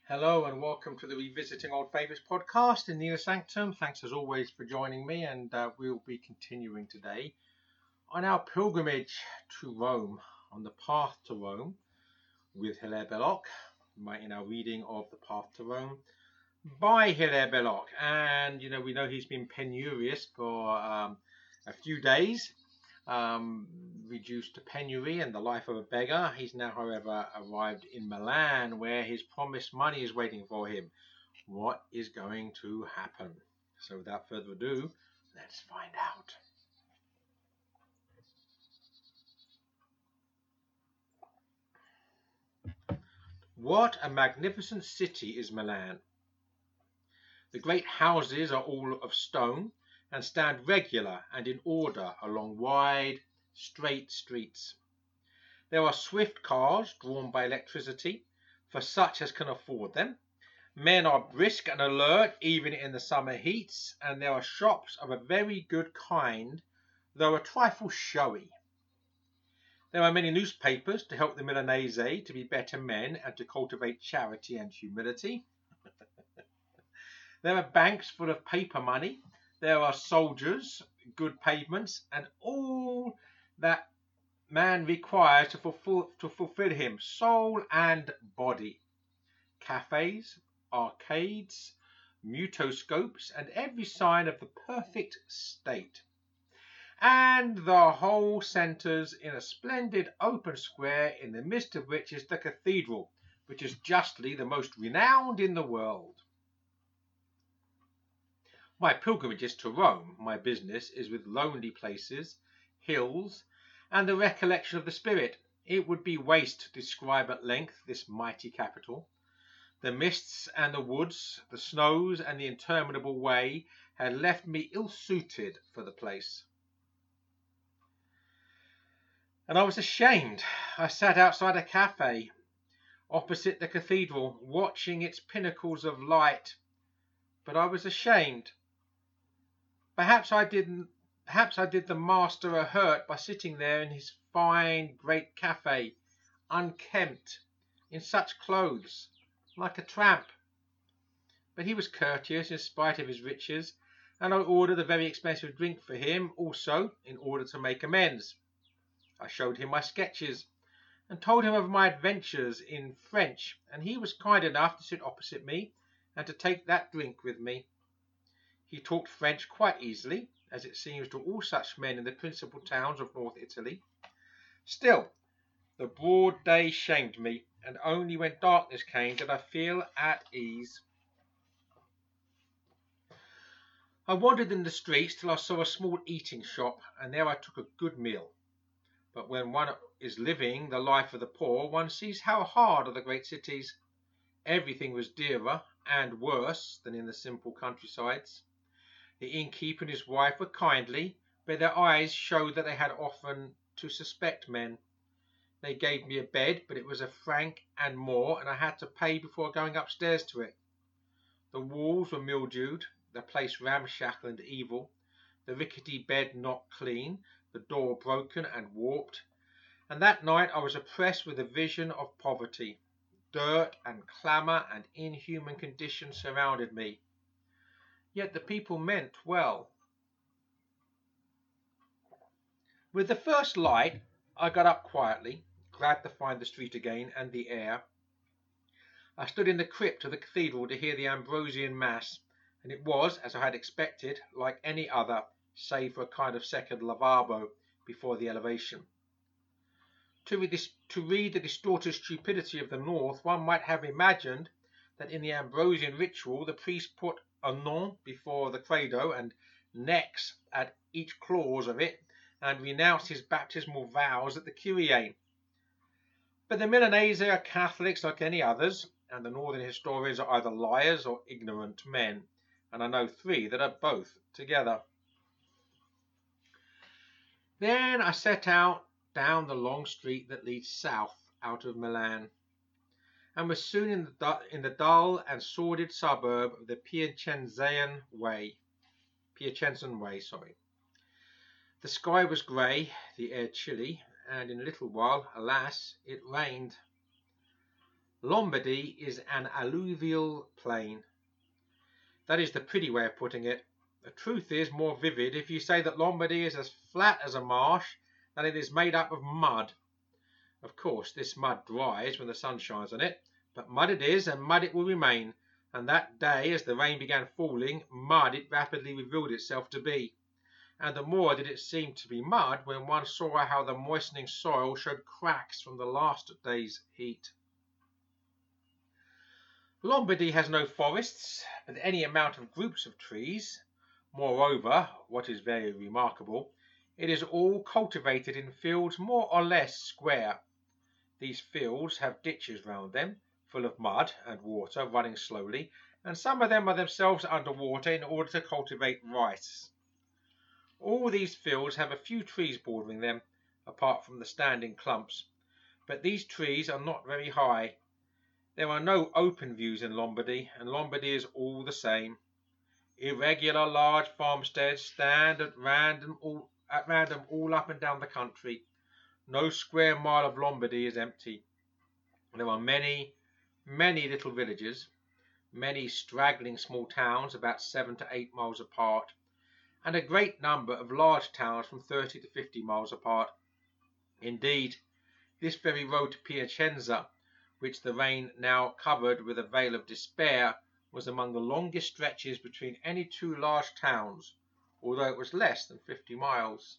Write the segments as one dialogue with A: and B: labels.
A: Hello and welcome to the Revisiting Old Favourites podcast in Nina Sanctum. Thanks as always for joining me, and we'll be continuing today on our pilgrimage to Rome, on the path to Rome with Hilaire Belloc, in our reading of The Path to Rome by Hilaire Belloc. And we know he's been penurious for a few days, reduced to penury and the life of a beggar. He's now, however, arrived in Milan, where his promised money is waiting for him. What is going to happen? So without further ado, let's find out. What a magnificent city is Milan. The great houses are all of stone and stand regular and in order along wide, straight streets. There are swift cars drawn by electricity for such as can afford them. Men are brisk and alert even in the summer heats, and there are shops of a very good kind, though a trifle showy. There are many newspapers to help the Milanese to be better men and to cultivate charity and humility. There are banks full of paper money. There are soldiers, good pavements, and all that man requires to fulfill him, soul and body. Cafes, arcades, mutoscopes, and every sign of the perfect state. And the whole centres in a splendid open square, in the midst of which is the cathedral, which is justly the most renowned in the world. My pilgrimages to Rome, my business is with lonely places, hills, and the recollection of the spirit. It would be waste to describe at length this mighty capital. The mists and the woods, the snows and the interminable way had left me ill-suited for the place. And I was ashamed. I sat outside a cafe opposite the cathedral, watching its pinnacles of light. But I was ashamed. Perhaps I did the master a hurt by sitting there in his fine great cafe, unkempt, in such clothes, like a tramp. But he was courteous in spite of his riches, and I ordered a very expensive drink for him also, in order to make amends. I showed him my sketches, and told him of my adventures in French, and he was kind enough to sit opposite me, and to take that drink with me. He talked French quite easily, as it seems to all such men in the principal towns of North Italy. Still, the broad day shamed me, and only when darkness came did I feel at ease. I wandered in the streets till I saw a small eating shop, and there I took a good meal. But when one is living the life of the poor, one sees how hard are the great cities. Everything was dearer and worse than in the simple countrysides. The innkeeper and his wife were kindly, but their eyes showed that they had often to suspect men. They gave me a bed, but it was a franc and more, and I had to pay before going upstairs to it. The walls were mildewed, the place ramshackle and evil, the rickety bed not clean, the door broken and warped, and that night I was oppressed with a vision of poverty. Dirt and clamour and inhuman conditions surrounded me. Yet the people meant well. With the first light, I got up quietly, glad to find the street again and the air. I stood in the crypt of the cathedral to hear the Ambrosian Mass, and it was, as I had expected, like any other, save for a kind of second lavabo before the elevation. To read the distorted stupidity of the North, one might have imagined that in the Ambrosian ritual the priest put a nom before the credo and nex at each clause of it, and renounced his baptismal vows at the Kyrie. But the Milanese are Catholics like any others, and the northern historians are either liars or ignorant men, and I know three that are both together. Then I set out down the long street that leads south out of Milan, and was soon in the dull and sordid suburb of the Piacenza way. The sky was grey, the air chilly, and in a little while, alas, it rained. Lombardy is an alluvial plain. That is the pretty way of putting it. The truth is more vivid if you say that Lombardy is as flat as a marsh, that it is made up of mud. Of course, this mud dries when the sun shines on it, but mud it is, and mud it will remain, and that day, as the rain began falling, mud it rapidly revealed itself to be. And the more did it seem to be mud when one saw how the moistening soil showed cracks from the last day's heat. Lombardy has no forests, but any amount of groups of trees. Moreover, what is very remarkable, it is all cultivated in fields more or less square. These fields have ditches round them, full of mud and water running slowly, and some of them are themselves under water in order to cultivate rice. All these fields have a few trees bordering them, apart from the standing clumps, but these trees are not very high. There are no open views in Lombardy, and Lombardy is all the same. Irregular large farmsteads stand at random all up and down the country. No square mile of Lombardy is empty. There are many, many little villages, many straggling small towns about 7 to 8 miles apart, and a great number of large towns from 30 to 50 miles apart. Indeed, this very road to Piacenza, which the rain now covered with a veil of despair, was among the longest stretches between any two large towns, although it was less than 50 miles.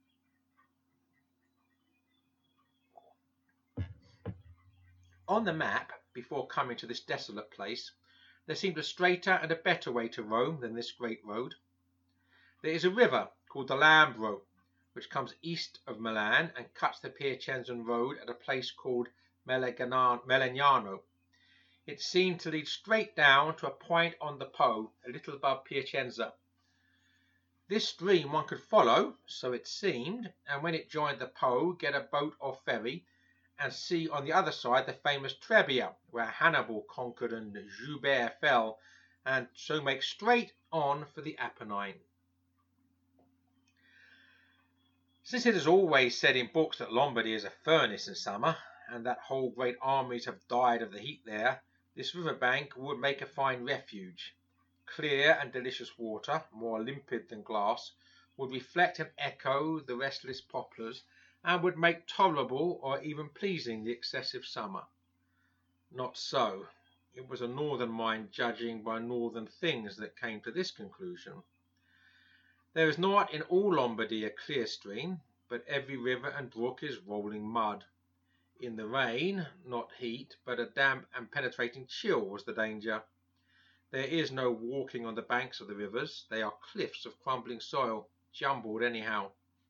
A: On the map, before coming to this desolate place, there seemed a straighter and a better way to Rome than this great road. There is a river called the Lambro, which comes east of Milan and cuts the Piacenzan road at a place called Melegnano. It seemed to lead straight down to a point on the Po, a little above Piacenza. This stream one could follow, so it seemed, and when it joined the Po, get a boat or ferry, and see on the other side the famous Trebia, where Hannibal conquered and Joubert fell, and so make straight on for the Apennine. Since it is always said in books that Lombardy is a furnace in summer, and that whole great armies have died of the heat there, this river bank would make a fine refuge. Clear and delicious water, more limpid than glass, would reflect and echo the restless poplars, and would make tolerable or even pleasing the excessive summer. Not so. It was a northern mind judging by northern things that came to this conclusion. There is not in all Lombardy a clear stream, but every river and brook is rolling mud. In the rain, not heat, but a damp and penetrating chill was the danger. There is no walking on the banks of the rivers. They are cliffs of crumbling soil, jumbled anyhow.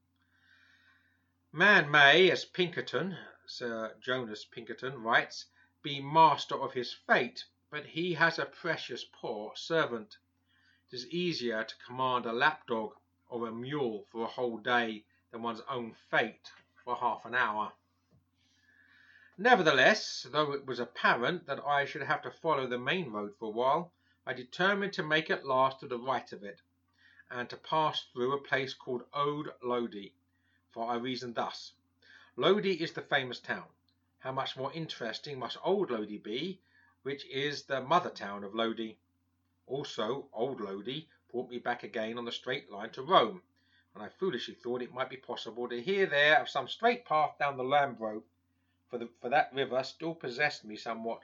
A: Man may, as Pinkerton, Sir Jonas Pinkerton, writes, be master of his fate, but he has a precious poor servant. It is easier to command a lapdog or a mule for a whole day than one's own fate for half an hour. Nevertheless, though it was apparent that I should have to follow the main road for a while, I determined to make at last to the right of it, and to pass through a place called Old Lodi, for I reasoned thus. Lodi is the famous town. How much more interesting must Old Lodi be, which is the mother town of Lodi. Also, Old Lodi brought me back again on the straight line to Rome, and I foolishly thought it might be possible to hear there of some straight path down the Lambro, for that river still possessed me somewhat.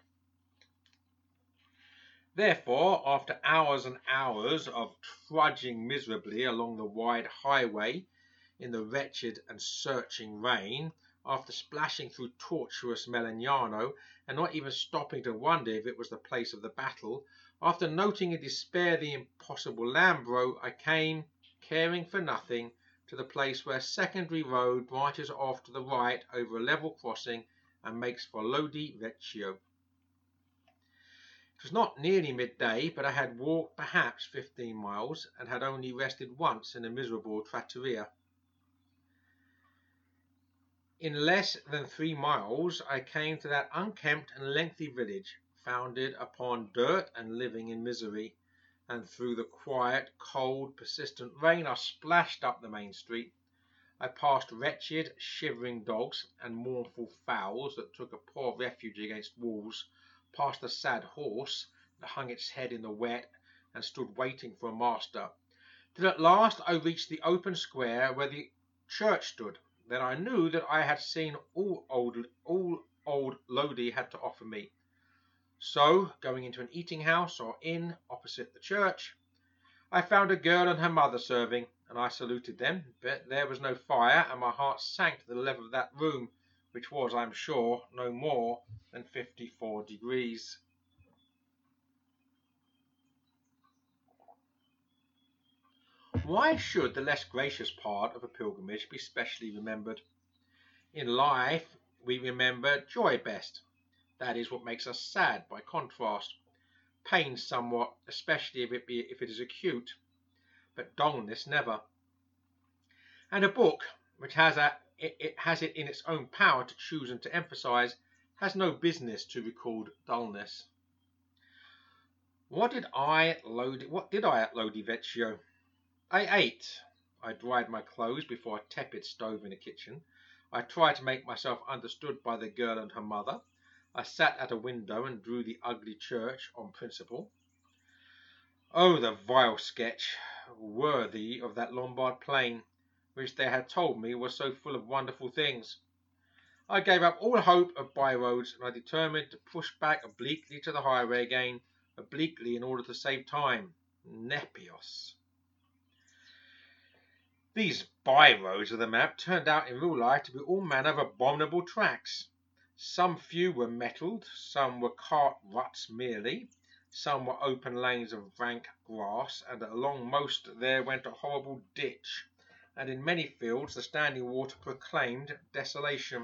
A: Therefore, after hours and hours of trudging miserably along the wide highway in the wretched and searching rain, after splashing through tortuous Melegnano, and not even stopping to wonder if it was the place of the battle, after noting in despair the impossible Lambro, I came, caring for nothing, to the place where a secondary road branches off to the right over a level crossing and makes for Lodi Vecchio. It was not nearly midday, but I had walked perhaps 15 miles, and had only rested once in a miserable trattoria. In less than 3 miles I came to that unkempt and lengthy village, founded upon dirt and living in misery, and through the quiet, cold, persistent rain I splashed up the main street. I passed wretched, shivering dogs and mournful fowls that took a poor refuge against wolves, past a sad horse that hung its head in the wet and stood waiting for a master, till at last I reached the open square where the church stood. Then I knew that I had seen all old Lodi had to offer me. So, going into an eating house or inn opposite the church, I found a girl and her mother serving, and I saluted them, but there was no fire, and my heart sank to the level of that room, which was, I am sure, no more than 54 degrees. Why should the less gracious part of a pilgrimage be specially remembered? In life we remember joy best. That is what makes us sad by contrast. Pain somewhat, especially if it is acute, but dullness never. And a book which has it in its own power to choose and to emphasize has no business to record dullness. What did I at Lodi Vecchio? I ate. I dried my clothes before a tepid stove in the kitchen. I tried to make myself understood by the girl and her mother. I sat at a window and drew the ugly church on principle. Oh, the vile sketch, worthy of that Lombard plain, which they had told me was so full of wonderful things. I gave up all hope of by-roads, and I determined to push back obliquely to the highway again, obliquely in order to save time. Nepios. These by-roads of the map turned out in real life to be all manner of abominable tracks. Some few were metalled, some were cart ruts merely, some were open lanes of rank grass, and along most there went a horrible ditch, and in many fields the standing water proclaimed desolation.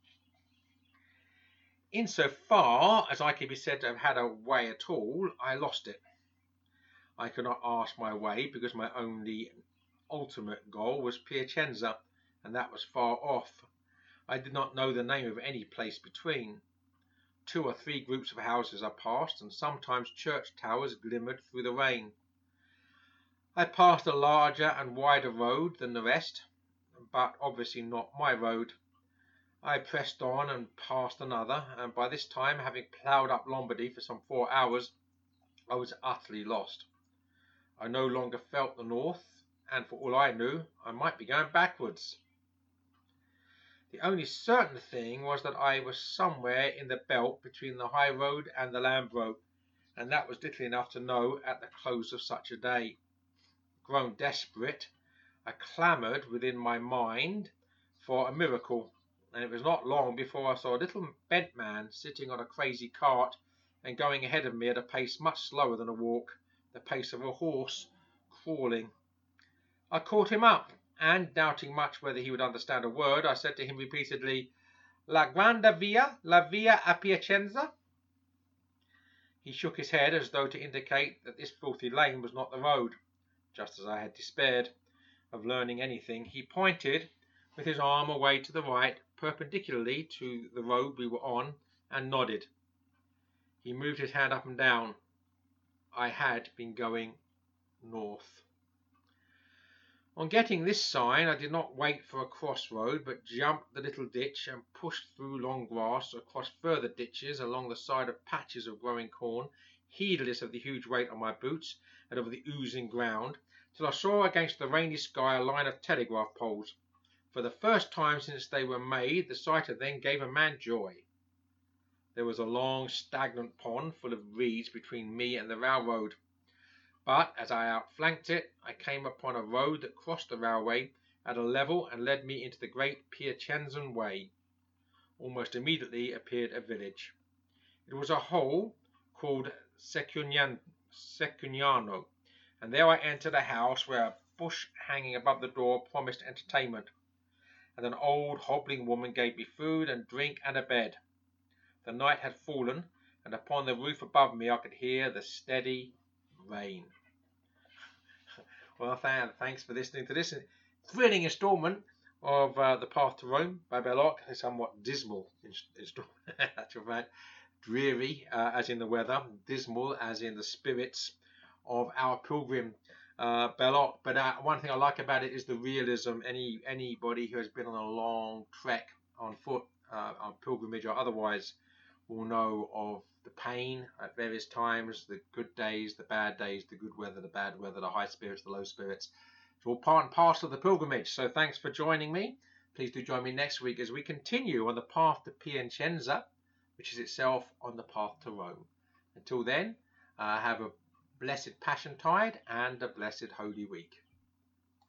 A: In so far as I can be said to have had a way at all, I lost it. I could not ask my way because my only ultimate goal was Piacenza, and that was far off. I did not know the name of any place between. 2 or 3 groups of houses I passed, and sometimes church towers glimmered through the rain. I passed a larger and wider road than the rest, but obviously not my road. I pressed on and passed another, and by this time, having ploughed up Lombardy for some 4 hours, I was utterly lost. I no longer felt the north, and for all I knew, I might be going backwards. The only certain thing was that I was somewhere in the belt between the high road and the Lambro, and that was little enough to know at the close of such a day. Grown desperate, I clamoured within my mind for a miracle, and it was not long before I saw a little bent man sitting on a crazy cart and going ahead of me at a pace much slower than a walk, the pace of a horse crawling. I caught him up, and, doubting much whether he would understand a word, I said to him repeatedly, "La grande via, la via a Piacenza?" He shook his head as though to indicate that this filthy lane was not the road. Just as I had despaired of learning anything, he pointed with his arm away to the right, perpendicularly to the road we were on, and nodded. He moved his hand up and down. I had been going north. On getting this sign, I did not wait for a crossroad, but jumped the little ditch and pushed through long grass, across further ditches, along the side of patches of growing corn, heedless of the huge weight on my boots and of the oozing ground, till I saw against the rainy sky a line of telegraph poles. For the first time since they were made, the sight of them gave a man joy. There was a long, stagnant pond full of reeds between me and the railroad. But as I outflanked it, I came upon a road that crossed the railway at a level and led me into the great Piacenzan way. Almost immediately appeared a village. It was a hole called Secugnano, and there I entered a house where a bush hanging above the door promised entertainment, and an old hobbling woman gave me food and drink and a bed. The night had fallen, and upon the roof above me I could hear the steady rain. Well, thanks for listening to this thrilling instalment of The Path to Rome by Belloc. A somewhat dismal instalment, actual fact. Dreary as in the weather, dismal as in the spirits of our pilgrim. Belloc. But one thing I like about it is the realism. Anybody who has been on a long trek on foot, on pilgrimage or otherwise, will know of the pain at various times, the good days, the bad days, the good weather, the bad weather, the high spirits, the low spirits. It's all part and parcel of the pilgrimage. So thanks for joining me. Please do join me next week as we continue on the path to Piacenza, which is itself on the path to Rome. Until then, have a blessed Passion Tide and a blessed Holy Week.